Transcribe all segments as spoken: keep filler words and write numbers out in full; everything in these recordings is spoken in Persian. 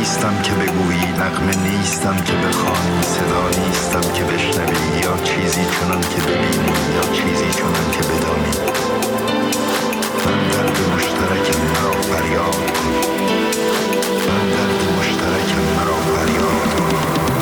نیستم که بگویی، نغمه نیستم که بخوانی، صدا نیستم که بشنوی، یا چیزی چنان که ببینی یا چیزی چنان که بدانی. من درد مشترکم مرا فریاد کن، من درد مشترکم مرا فریاد کن.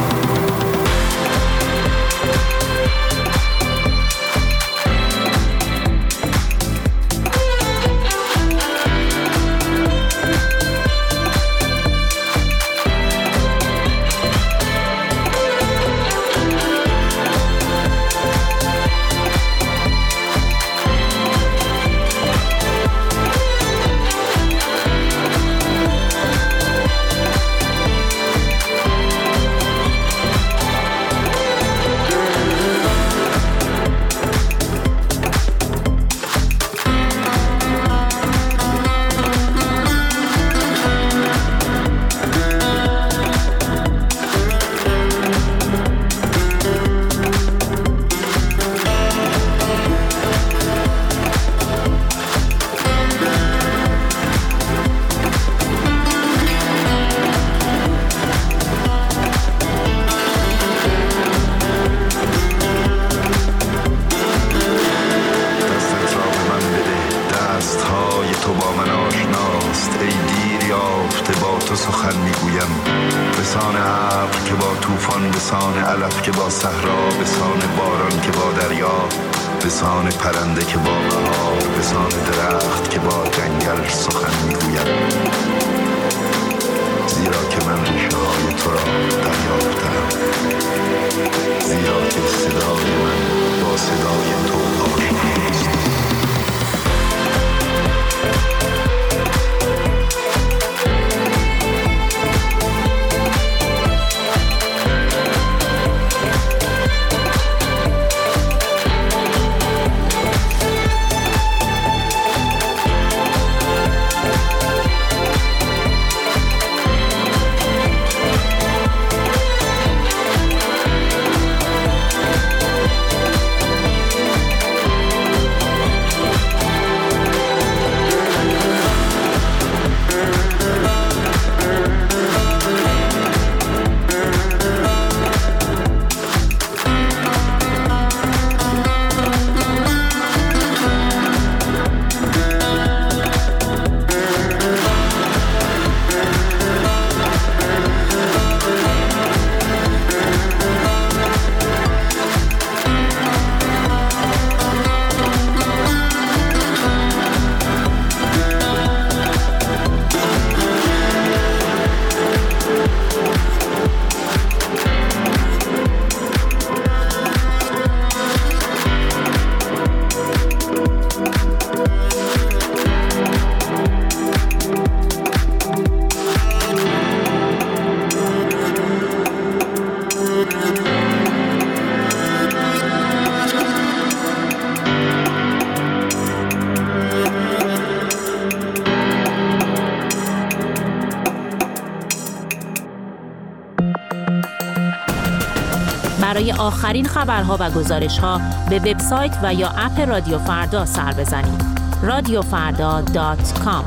برای آخرین خبرها و گزارش‌ها به وبسایت و یا اپ رادیو فردا سر بزنید. رادیو فردا دات کام.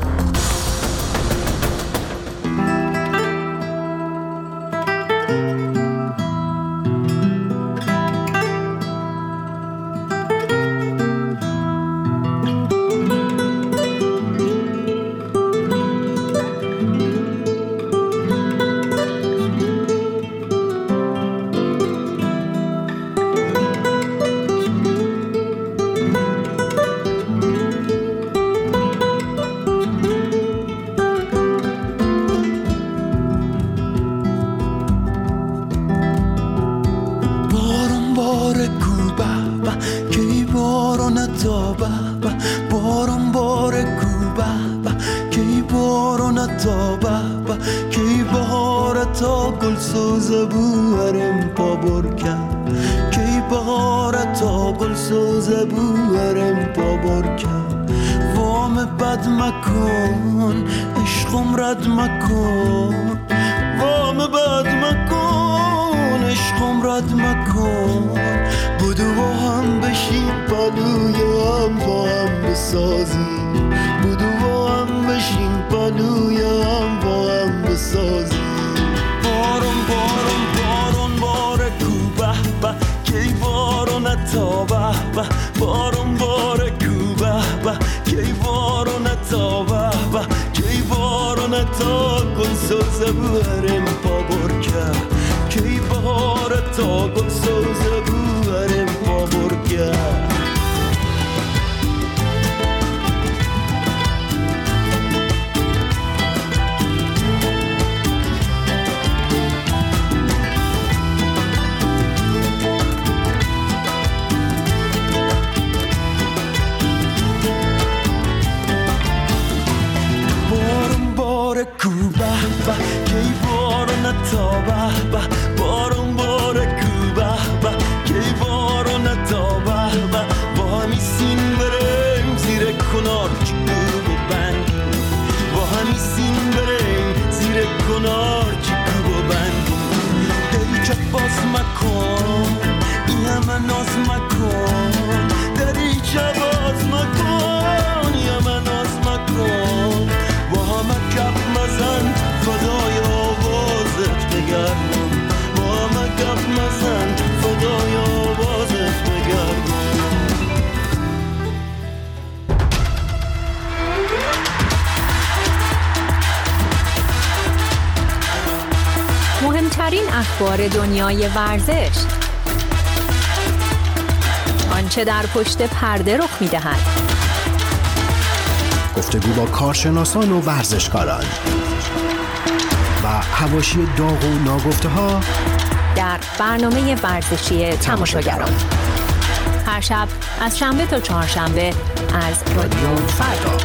بودو با هم بشین پلوی هم با هم بسازیم. ta con sosa buarem pa borka ki bahar ta con sosa buarem pa borka Kuba ki baro nata ba ba baron bore kuba ba ki baro nata ba ba ba hamisin berem zire konar kuba ban ba hamisin berem zire konar kuba ban deri chat bas makon yama naz makon deri chat bas makon yama naz makon با هم کف مزن فدای آوازت بگردم با هم کف مزن فدای آوازت بگردم مهمترین اخبار دنیای ورزش، آنچه در پشت پرده رخ می‌دهد، گفتگو با کارشناسان و ورزشکاران و حواشی داغ و ناگفته ها در برنامه ورزشی تماشاگران هر شب از شنبه تا چهارشنبه از رادیو فردا.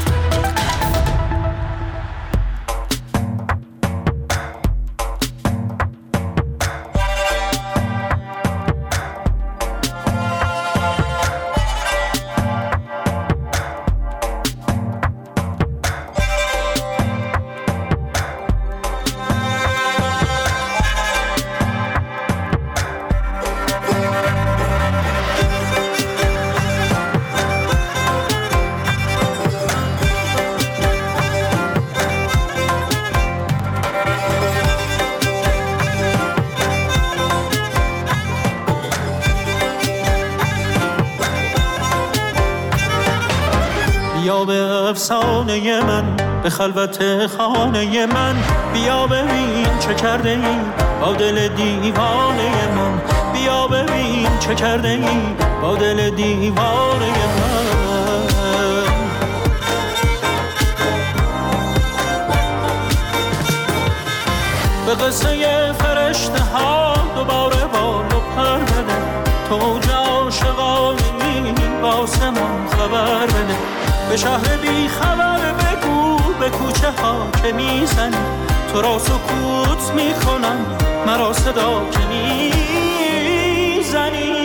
بیا به افسانه من، به خلوت خانه من، بیا ببین چه کرده ای با دل دیوانه من، بیا ببین چه کرده ای با دل دیوانه من. به قصه فرشته ها دوباره بال و پر بده، تو جا عاشقانی با آسمان خبر بده، به شهر بی خبر بگو به کوچه ها که میزنی، تو را سکوت میکنم مرا صدا که میزنی.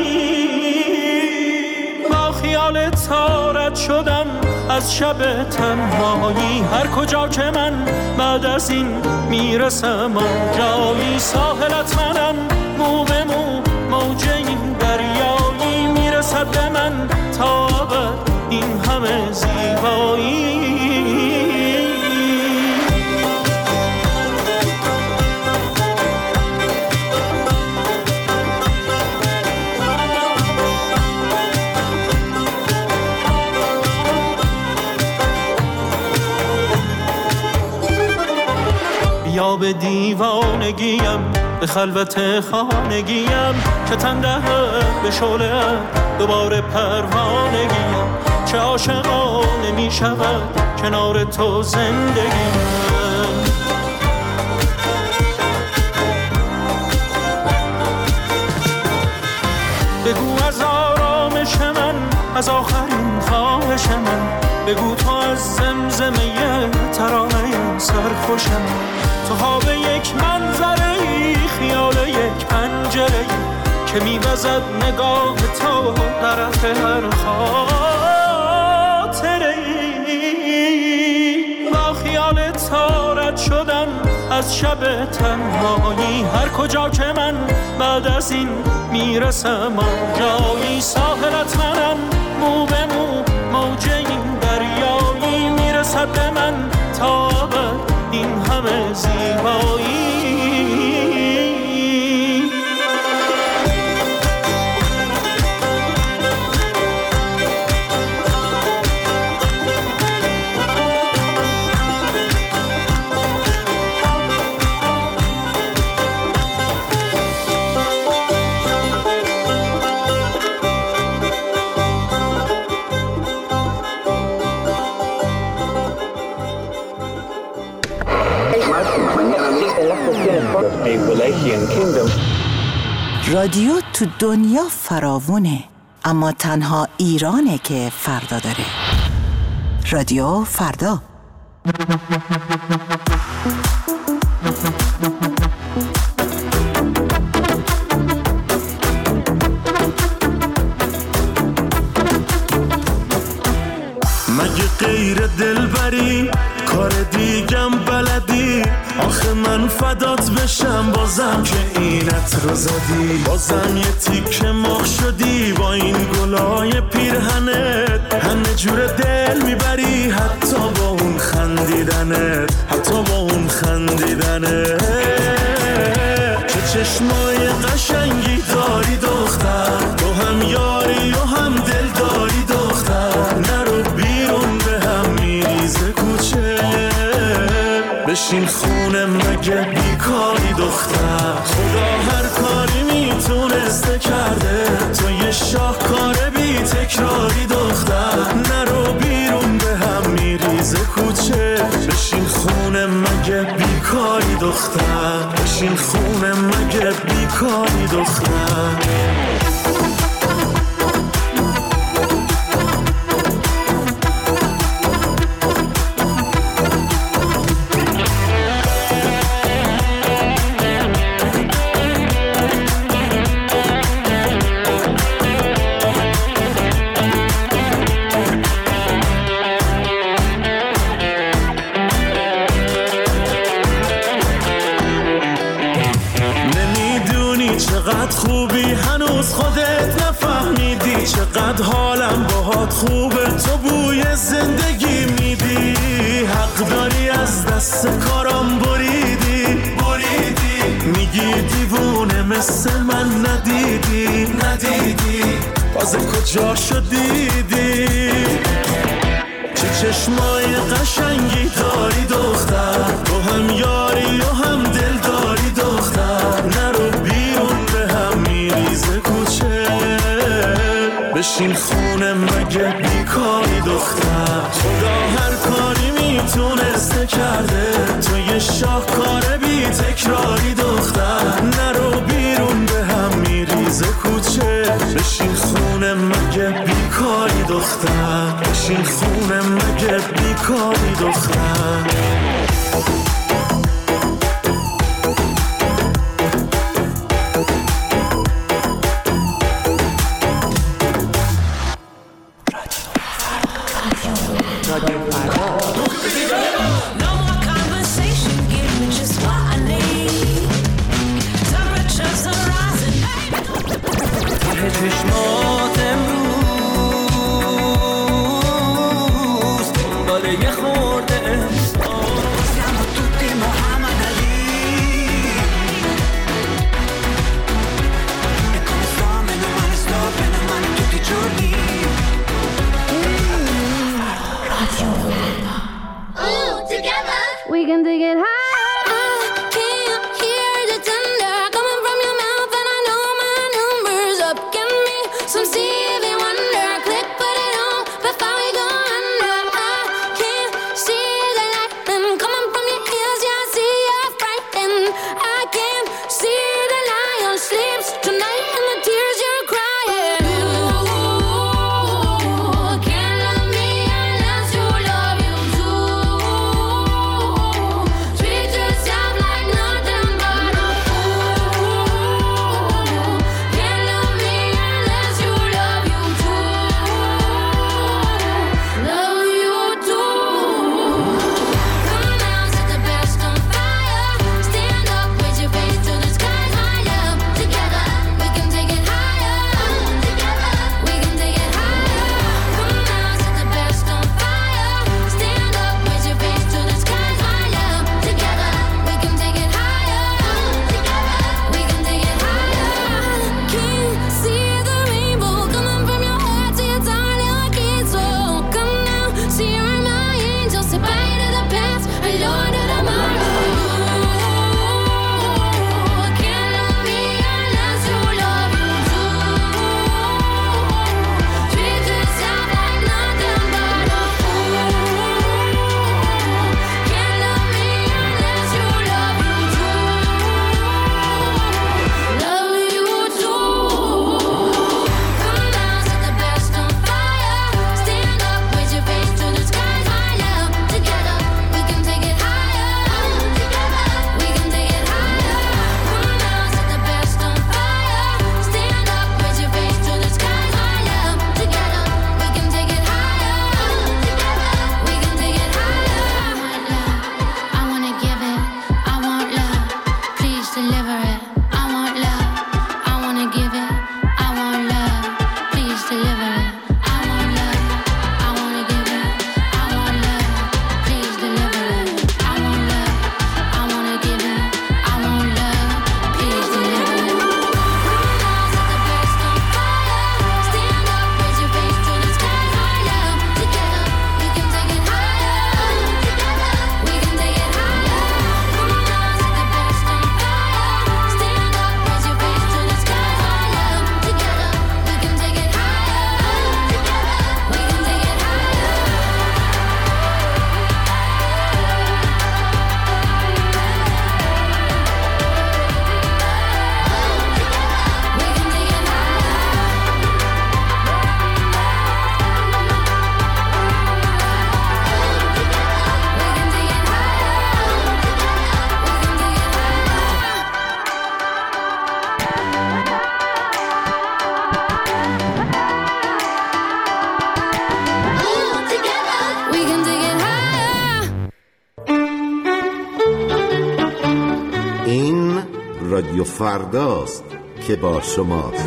با خیال تارت شدم از شب تنهایی، هر کجا که من بعد از این میرسم آنجایی، ساحلت منم مو به مو موج این دریایی، میرسد به من تا ابد این همه زیبایی. بیا به دیوانگیم، به خلوت خانگیم، که تن دهد به شعله دوباره پروانگیم، چه عاشقانه می شود کنار تو زندگیم. بگو از آرامش من، از آخرین خواهش من، بگو تو از زمزمه ترانه سرخوش من، تو خواب یک منظره ای، خیال یک پنجره ای که میوزد نگاه تو در عطر هر خاطره ای. با خیال تارت شدم از شب تنهایی، هر کجا که من بعد از این میرسم آنجایی، ساحلت منم مو به مو موج این دریایی، میرسد به من تا ابد این همه زیبایی. رادیو تو دنیا فراوونه، اما تنها ایرانه که فردا داره. رادیو فردا. مگه غیر دلبری کار دیگم بلدی؟ آخه من فدات بشم بازم که اینت رو زدی، بازم یه تیکه مخ شدی با این گلای پیرهنت، همه جور دل میبری حتی با اون خندیدنت، حتی با اون خندیدنت. چه چشمای قشنگی داری دختر، تو هم یاری و هم دل داری دختر، نرو بیرون به هم میریزه کوچه، بشین خونه مگه بیکاری دختر. خدا هر کاری میتونسته کرده، تو یه شاهکار بی تکراری دختر، نرو بیرون به هم میریزه کوچه، بشین خونه مگه بیکاری دختر، بشین خونه مگه بیکاری دختر. چقدر خوبی هنوز خودت نفهمیدی، چقدر حالم باهات خوبه تو بوی زندگی میدی، حق داری از دست کارم بریدی بریدی، میگی دیوونه مثل من ندیدی ندیدی، باز کجا شدیدی؟ چه چشمای قشنگی داری دختر، تو هم یاری و هم دل داری دختر، نرو بیرون به هم میریزه کوچه، بشین خونه مگه بیکاری دختر. خدا هر کاری میتونسته کرده، تو یه شاهکار بی تکراری دختر، نرو بیرون به هم میریزه کوچه، بشین خونه مگه بیکاری دختر، بشین خونه مگه بیکاری دختر. چشمات امروز دنبال یه خورده احساس این رادیو فرداست که با شماست.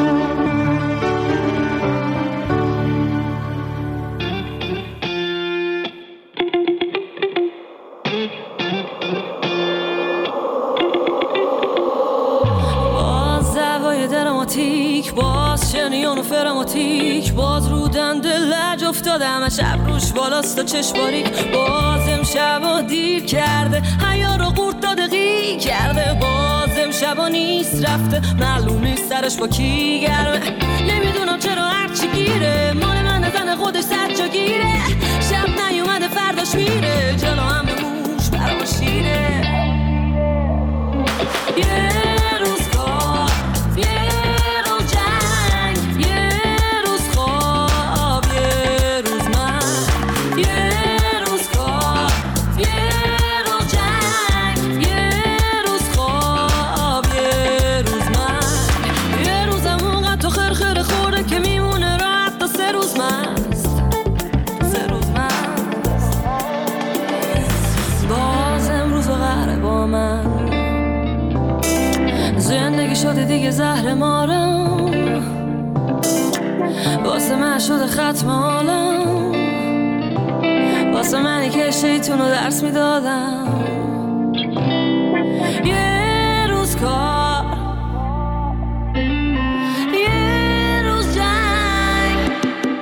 باز دوای دراماتیک، باز شنیون و فراماتیک، باز رو دنده لج افتادم شب روش بالاست و چشم باریک. باز امشبا دیر کرده حیا رو قورت داده قی کرده. باز امشبا نیست رفته معلوم نیست سرش با کی گرمه. نمیدونم چرا هرچی گیره مال من زن خودش صد جا گیره. شب نیومده فرداش میره جلو هم به موش برام شیره. یه روز کار یه روز جنگ یه روز خواب یه روز من. یه روز کار یه روز جنگ یه روز خواب یه روز من. یه روزم اونقدر تو خرخر خورده که میمونه راحت تا سه روز مست. سه روز مست باز امروز و قهره با من. زندگی شده دیگه زهر مارم واسه من شده ختم حالم. واسه منی که شیطون رو درس میدادم. یه روز کار یه روز جنگ.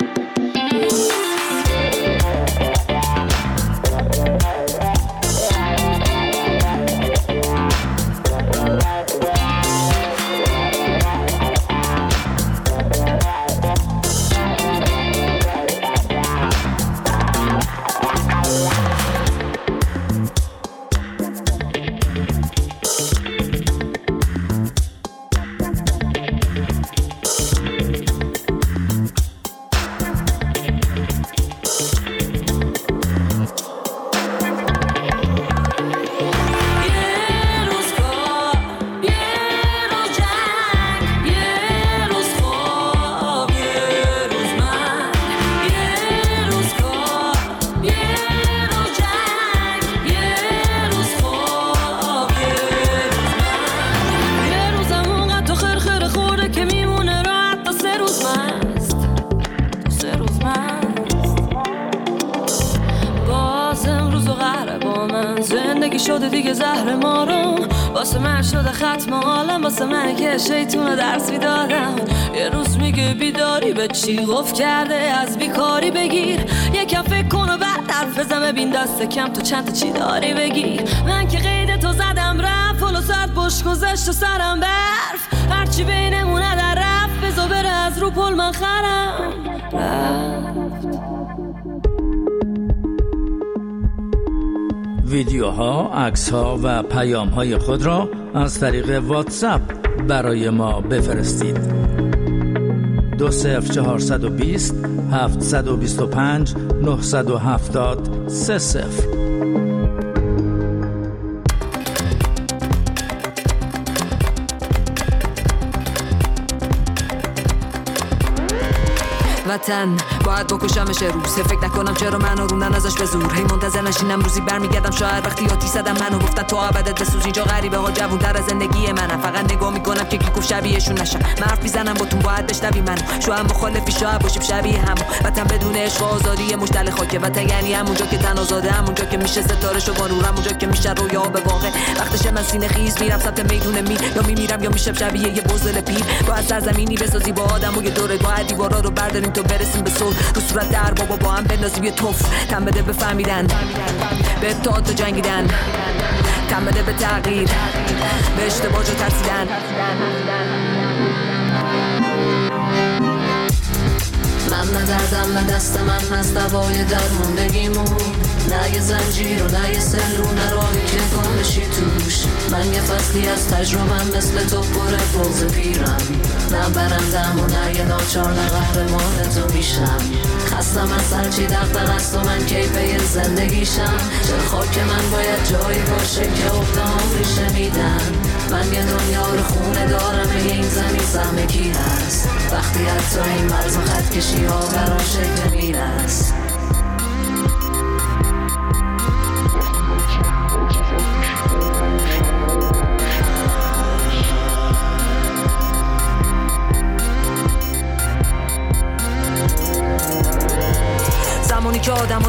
شده دیگه زهر مارم واسه من شده ختم حالم. واسه من که شیطون رو درس میدادم. یه روز میگه بیداری به چی گفت کرده از بیکاری بگیر. یکم فکر کن و بعد حرف بزن ببین دست کم تو چند تا چی داری بگیر. من که قید تو زدم رفت پلو ساعت بش گذشت و سرم برف. هرچی بینمونه در رفت بزو بره از رو پل من خرم رفت. ویدیوها، عکس‌ها و پیام‌های خود را از طریق واتساپ برای ما بفرستید. دو صفر چهارصد و بیست هفتصد و بیست و پنج نهصد و هفتاد سه صفر. وطن باید بکشمش روز. فکر نکنم چرا منو روندن ازش به زور. هی منتظر نشینم روزی برمیگردم شاید وقتی یاتی زدم منو گفتن تو ابدت بسوز. اینجا غریبه ها جوون در از زندگی منم. فقط نگاه میکنم که کی گفت شبیهشون نشم. من حرف میزنم با تون باید بشنوی منو. شاید مخالفی شاید باشیم شبیه همو. وطن بدون عشق و آزادی مشتل خاکه. وطن یعنی همونجا که تن آزاده، همونجا که میشه ستاره شو با نور، همونجا که میشه رویا به واقع. وقتشه من سینه خیز میرم سمت میدون می یا میمیرم یا میشم شبیه یه بزدل پیر. باید سرزمینی بسازی با آدم و یه دوره. باید دیوارا رو برداریم تو برسیم به صلح. رو صورت در بابا با هم بندازیم یه توف. تن بده به فهمیدن، به اتحاد و جنگیدن. تن بده به تغییر، به اشتباه جو ترسیدن. من نه دردم نه دست من از دوای درموندگیمون. نه یه زنجیر و نه یه سلو، نه راهی که گم بشی توش. من یه فصلی از تجربم مثل تو پر بغض پیرم. نه برندم و نه یه ناچار، نه قهرمان تو میشم. خستم از هرچی دغدغه است و من کیفه زندگیشم. چه خاک من باید جایی باشه که افتام ریشه میدن. من یه دنیا رو خونه دارم، این زمین سهم کی هست. وقتی حتی این مرز و خط کشی ها برام شکل میرست.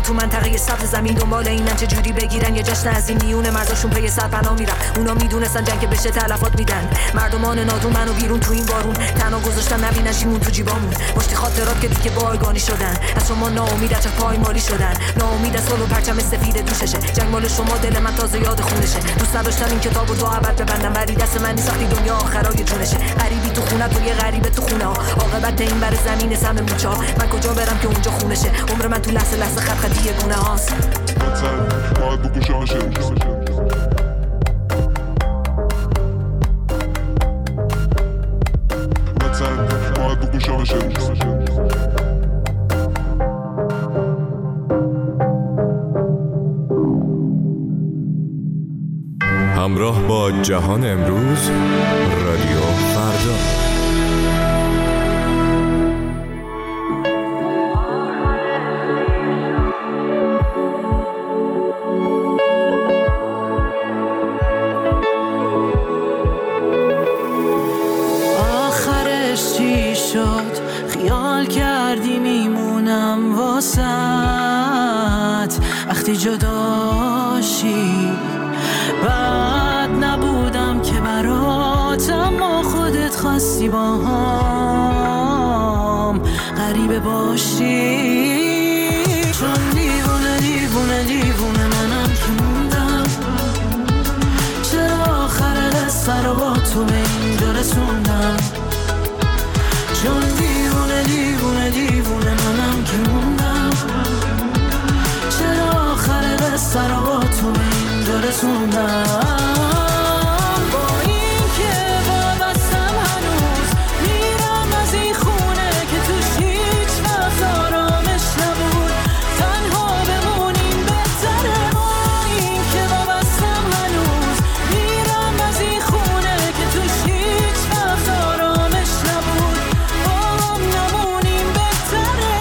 تو منطقه سبز زمین دنبال اینن چه جوری بگیرن یه جشن از این میون مرزاشون پی سرپناه میرن. اونا میدونستن جنگ بشه تلفات میدن. مردمان نادون منو بیرون تو این بارون تنها گذاشتن نبینن شیمون تو جیبامون. مشتی خاطرات که دیگه بایگانی شدن. از شما ناامید از پایمالی شدن. ناامید از صلح و پرچم سفید دوششه. جنگ مال شما دل من تازه یاد خونشه. دوست نداشتم این کتابو تا ابد ببندم ولی دست من نیست وقتی دنیا آخرای جونشه. غریبی تو خونه تو یه غریبه تو خونه ها. عاقبت این بر زمین سم موچا. من کجا برم که اونجا خونشه. عمر من تو لحظه لحظه خط خطی گونه هاست. باید بکشمشه. باید بکشمشه. همراه با جهان امروز رادیو فردا. آخرش چی شد؟ خیال کردی میمونم واسط وقتی جداشی. بعد نبودم که برات اما خودت خواستی با هم غریبه باشی. چون دیوونه دیوونه دیوونه منم که موندم. چرا آخر قصه رو با تو به اینجا رسوندم. چون دیوونه دیوونه دیوونه منم که موندم. چرا آخر قصه رو با تو به اینجا رسوندم. با این که وابستم هنوز میرم از این خونه که توش هیچ وقت آرامش نبود. تنها بمونیم بهتره. با این که وابستم هنوز میرم از این خونه که توش هیچ وقت آرامش نبود. با هم نمونیم بهتره.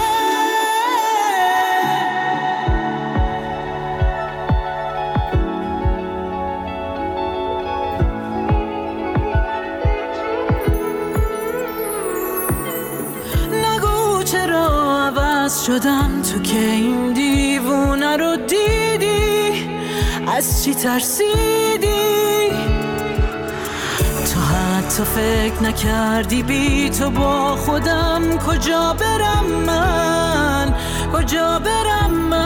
شدم تو که این دیوونه رو دیدی. از چی ترسیدی؟ تو حتی فکر نکردی بی تو با خودم کجا برم من. کجا برم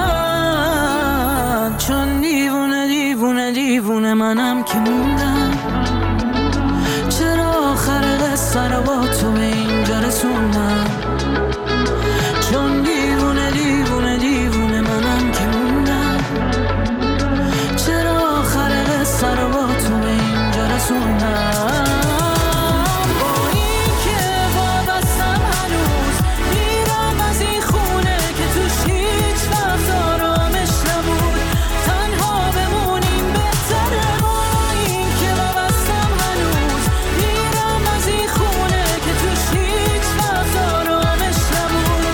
من. چون دیوونه دیوونه دیوونه منم که موندم. چرا آخر قصه رو با تو به اینجا رسوندم. چون دیوونه دیوونه دیوونه منم که موندم. چرا آخر قصه رو با تو به اینجا رسوندم. با این که وابستم هنوز میرم از این خونه که توش هیچ وقت آرامش نبود. تنها بمونیم بهتره. با این که وابستم هنوز میرم از این خونه که توش هیچ وقت آرامش نبود.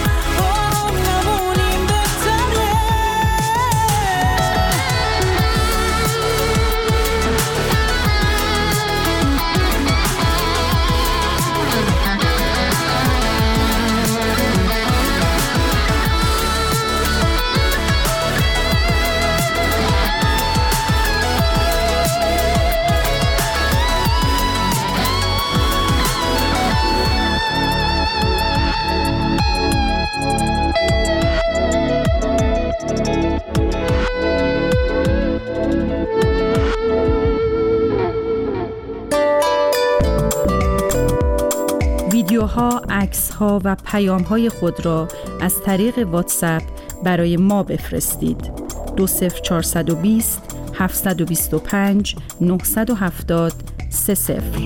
ویدیوها، عکس‌ها و پیام‌های خود را از طریق واتساپ برای ما بفرستید. دو صفر چهارصد و بیست هفتصد و بیست و پنج نهصد و هفتاد سه صفر.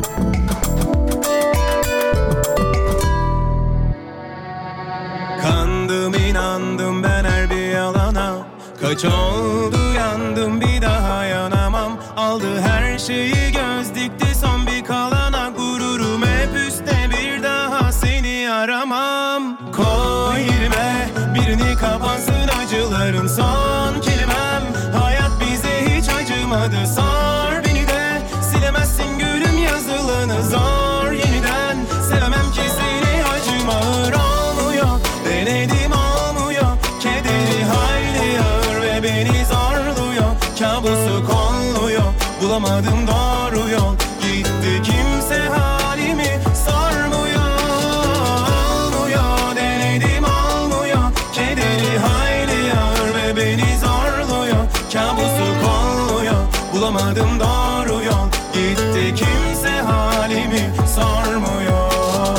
Kandım inandım ben her bir yalana. Kaç oldu yandım bir daha yanamam. Aldı her şeyi göz dikti son bir kalana. Gururum hep üstte bir daha seni aramam. Koy yerime birini kapansın acıların son kelimem. Hayat bize hiç acımadı sor beni de. Silemezsin gülüm yazılanı zor yeniden. Sevemem ki seni acım ağır olmuyor. Denedim olmuyor kederi hayli bulamadım doğru yol. Gitti kimse halimi sormuyor, almıyor. Denedim almıyor, kederi hayli ağır ve beni zorluyor. Kabusu kolluyor, bulamadım doğru yol. Gitti kimse halimi sormuyor.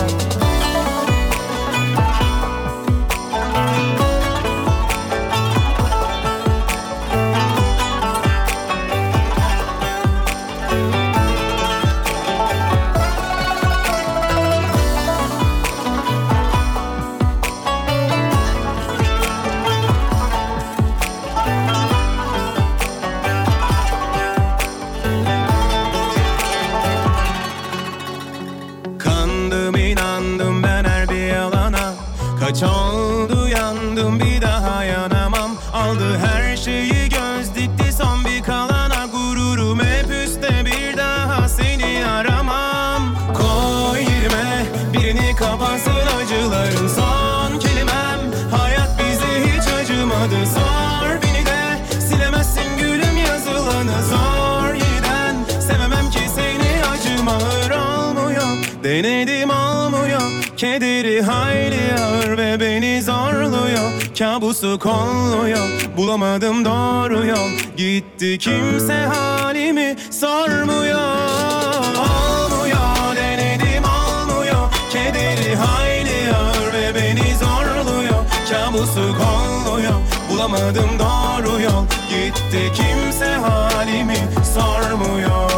Kaç oldu yandım bir daha yanamam. Aldı her şeyi göz dikti son bir kalana. Gururum hep üstte bir daha seni aramam. Koy yerime birini kapatsın acıların son kelimem. Hayat bize hiç acımadı, sor beni de silemezsin gülüm yazılanı. Zor yeniden sevemem ki seni, acım ağır olmuyor. Denedim olmuyor, kederi hayli ağır ve beni zorluyor. Kabusu kolluyor, bulamadım doğru yol. Gitti kimse halimi sormuyor, olmuyor. Denedim olmuyor, kederi hayli ağır ve beni zorluyor. Kabusu kolluyor, bulamadım doğru yol. Gitti kimse halimi sormuyor.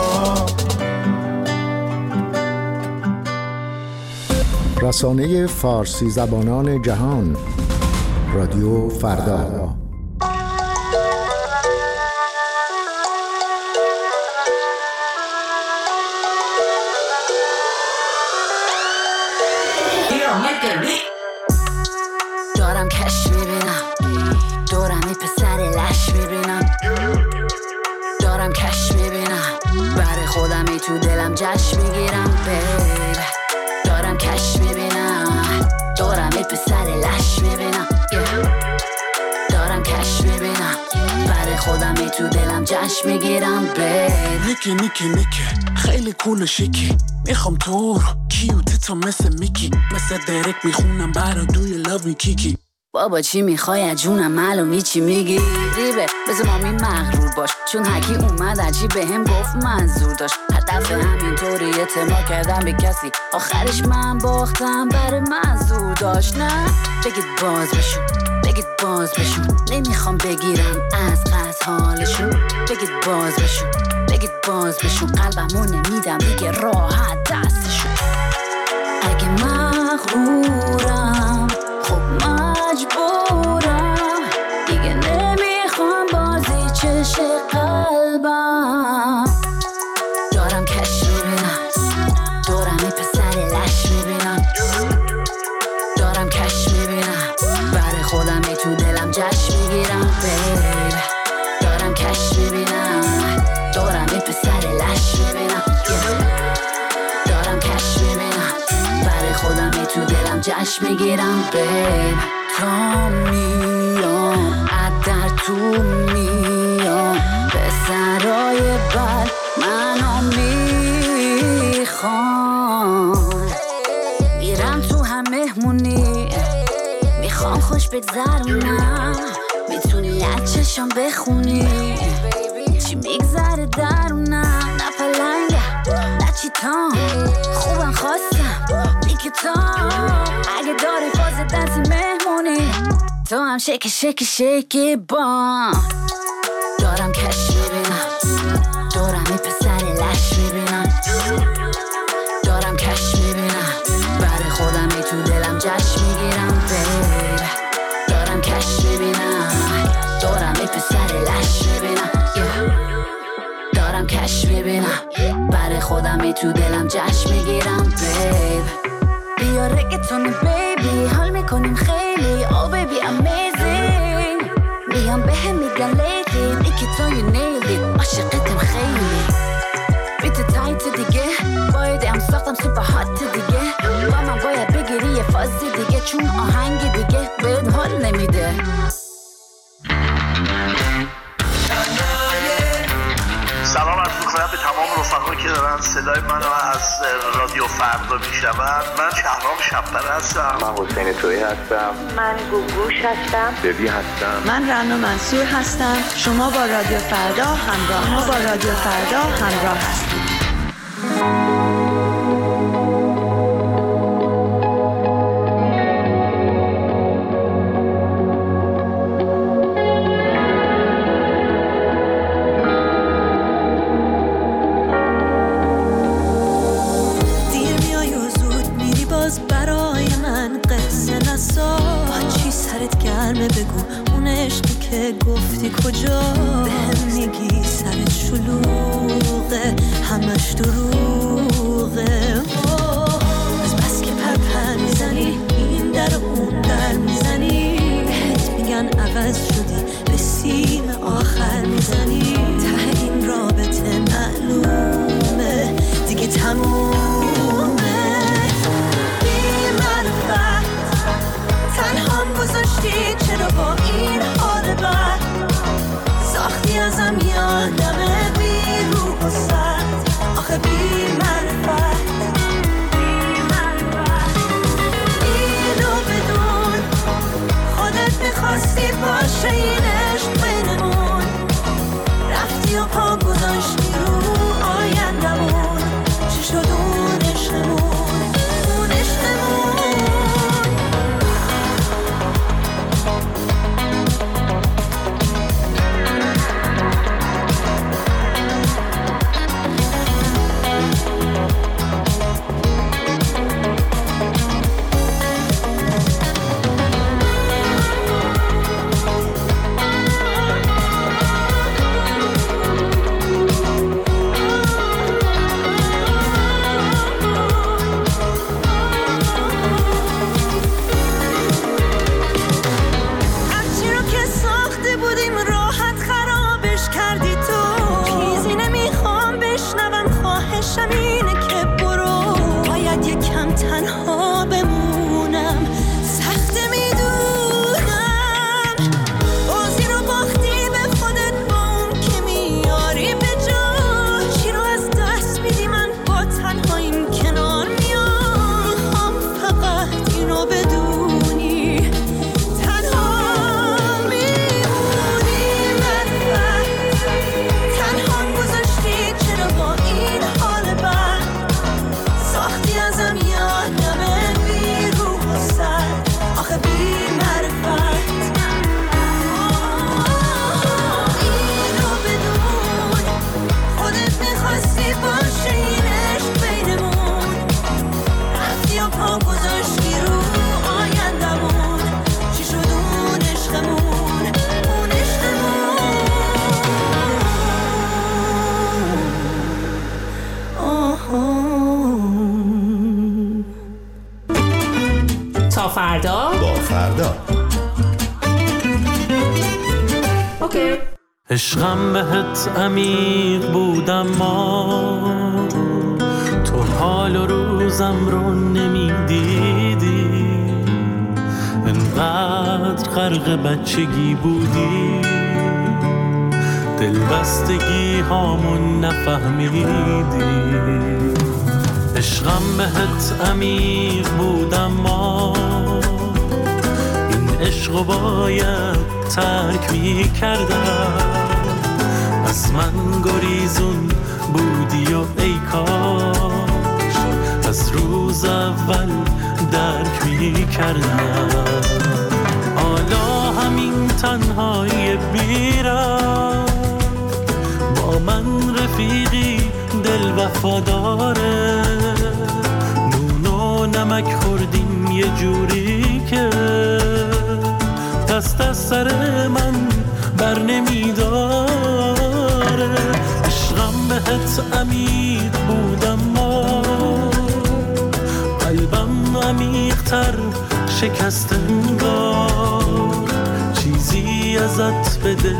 رسانه فارسی زبانان جهان، رادیو فردا. دارم کش میبینم، دورم ای پسر لش میبینم. دارم کش میبینم، برای خودم ای تو دلم جشن میگیرم. بیب دارم کش میبینم، دورم ای پسر لش میبینم. دارم کش میبینم، برای خودم ای تو دلم جشن میگیرم. بیب نیکی نیکی نیکی خیلی کول و شیکی، میخوام تو رو کیوتتو مثل میکی، مثل درک میخونم برا دوی لاوی کیکی. بابا چی میخوای از جونم، معلومی چی میگی. ریبه بذار مامی مغرور باش، چون حکی اومد عجیب به هم گفت منظور داشت. هدف همینطوری اعتماد کردم به کسی، آخرش من باختم برای منظور داشت. نه بگید باز بشون، بگید باز بشون، نمیخوام بگیرم از قصد حالشون. بگید باز بشون، بگید باز بشون، قلبمو نمیدم دیگه راحت دستشون. اگه مغرورم خب مجبورم، دیگه نمیخوام بازی چش قلبم. دارم کش میبینم، دورم ای پسر لش میبینم. دارم کش میبینم، برای خودم ای تو دلم جشن میگیرم. بیب دارم کش میبینم، دورم ای پسر لش میبینم. دارم کش میبینم، برای خودم ای تو دلم جشن میگیرم. بیب تا میام در تو میام، پسرای بد منو میخوان. میرم تو هم مهمونی، میخوام خوش بگذرونم. میتونی از چشم بخونی چی میگذره درونم. نه پلنگه نه چیتام، خوبم خواستم میکتام. اگه داری فاز دنسی مهمونی، تو هم شکی شکی شکی با. دارم کش میبینم، دورم ای پسر لش میبینم. دارم کش میبینم، برای خودم ای تو دلم جشن میگیرم. بیب دارم کش میبینم، دورم ای پسر لش میبینم. دارم کش میبینم، برای خودم ای تو دلم جشن میگیرم. بیب بیا رگتون بیبی، حال میکنیم خیلی. Oh baby amazing، میام به هم میگن لیدی، نیکی تو you nailed it، عاشقتم خیلی. بیت تایت دیگه، باید ام ساختم سوپر هات دیگه. با من باید بگیری یه فازی دیگه، چون آهنگ دیگه بهت حال نمیده. سلام عرض می‌کنم به تمام رفقا که دارن صدای منو از رادیو فردا میشنون. من شهرام شب‌پره هستم. من حسین تویی هستم. من گوگوش هستم. ببی هستم. من رنا منصور هستم. شما با رادیو فردا همراه ما با رادیو فردا همراه هستید. بگو اون عشقی که گفتی کجا بهم میگی سرت شلوغه همش دروغه از بس که پرپر میزنی این در اون در میزنی بهت میگن عوض شدی به سیم آخر میزنی ته این رابطه معلومه دیگه تمومه بی معرفت تنهام گذاشتی چرا با این حال بد ساختی ازم یادمه بی روح و سد آخه بی معرفت اینو بدون خودت میخواستی باشه این عشق بینمون رفتی و پا گذاشتی رو آیندمون چی شد اون عشقمون اون عشقمون اینه که برو باید یکم تنها بمونم سخته میدونم بازی رو باختی به خودت با اون که میاری به جا چی رو از دست میدی من با تنهاییم کنار میام میخوام فقط اینو بدونی تنها میمونی منفعت تنها گذاشتی چرا با این حال ساختی ازم یادمه بی روح و سر آخه بی معرفت اینو بدون خودت میخواستی باشه این عشق بینمون رفتی و پا گذاشتی رو آیندمون چی شد اون عشقمون اون عشقمون تا فردا با فردا اوکی. عشقم بهت عمیق بودم ما تو حال و روزم رو نمیدیدی انقدر غرق بچگی بودی دلبستگی هامون نفهمیدی عشقم بهت عمیق بودم ما این عشقو باید ترک می کردم از من گریزون بودی و ای کاش از روز اول درک می کردم حالا همین تنهایی بیرم با من رفیقی دل وفاداره نون و نمک خوردیم یه جوری که دست از سر من بر نمیداره عشقم بهت عمیق بودم ما قلبم عمیق‌تر شکست انگار چیزی ازت به دل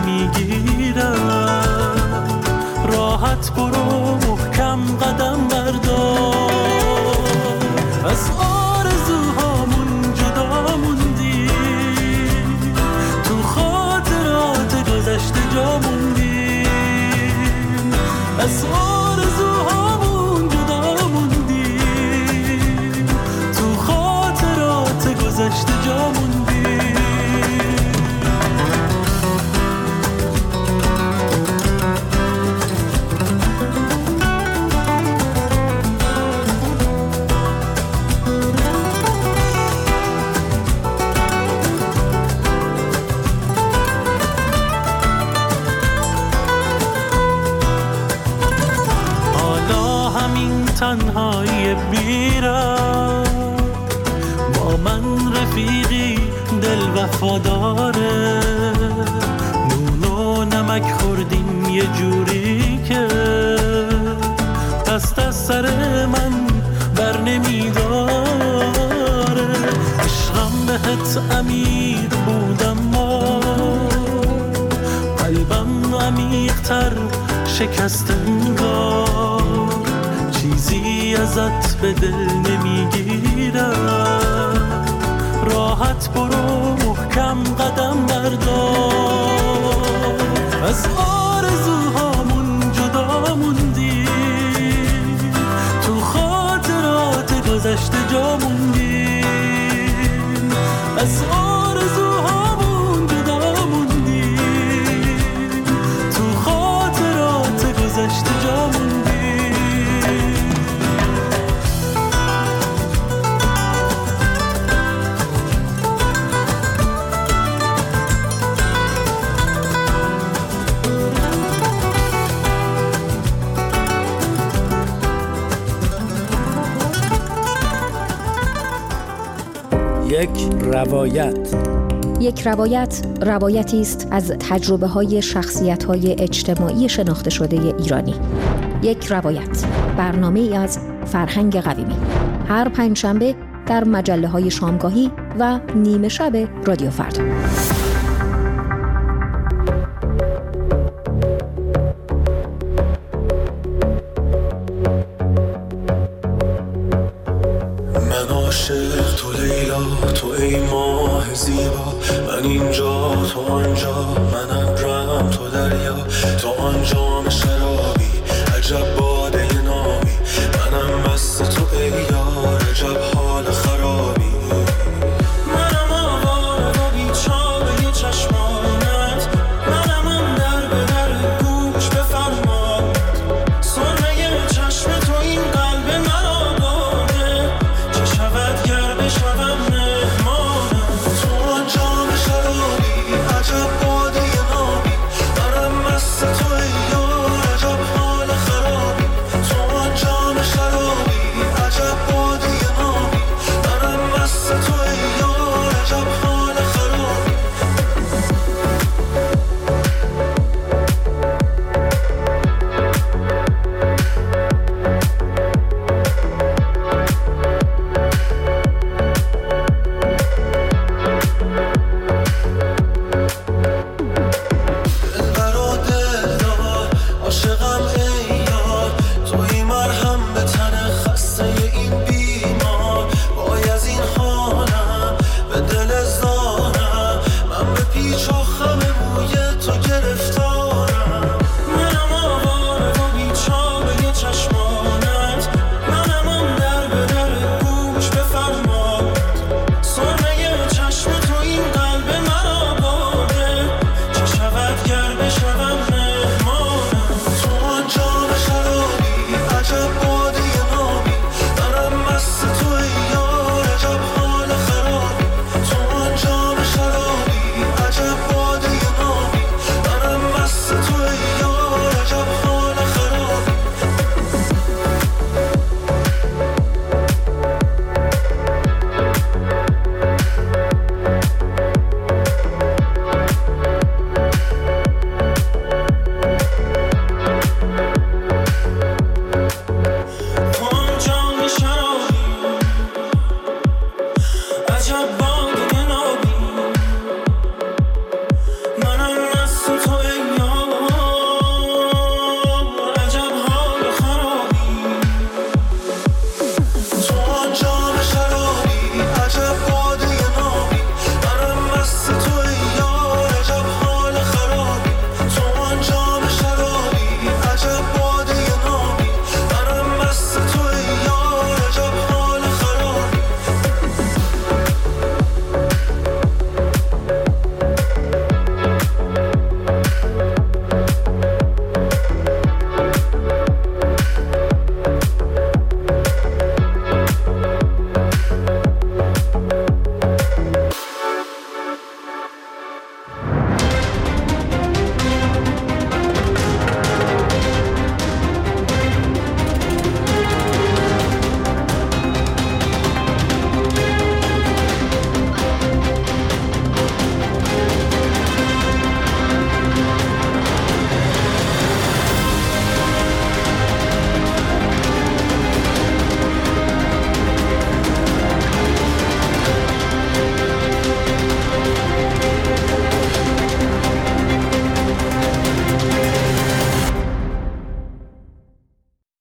نمیگیرم راحت برو محکم قدم بردار از آرزوهامون جدا موندی تو خاطرات گذشته جا موندی از آرزوهامون آرزوهامون جدا موندیم، تو خاطرات گذشته جا موندیم. تنهایی بیرم با من رفیقی دل وفاداره، نون و نمک خوردیم یه جوری که دست از سر من بر نمیداره. عشقم بهت عمیق بودم ما، قلبم عمیق‌تر شکست انگار، چیزی ازت به دل نمیگیرم. راحت برو محکم قدم بردار، از آرزوهامون جدا موندیم، تو خاطرات گذشته جا موندیم. از آرزوهامون جدا موندیم، تو خاطرات گذشته جا موندیم. یک روایت. یک روایت روایتی است از تجربه های شخصیت های اجتماعی شناخته شده ایرانی. یک روایت، برنامه ای از فرهنگ قویمی، هر پنجشنبه در مجله های شامگاهی و نیمه شب رادیو فردا. عاشق تو لیلا، تو ای ماه زیبا، من اینجا تو آنجا، من ابرم تو دریا، تو آنجا شراب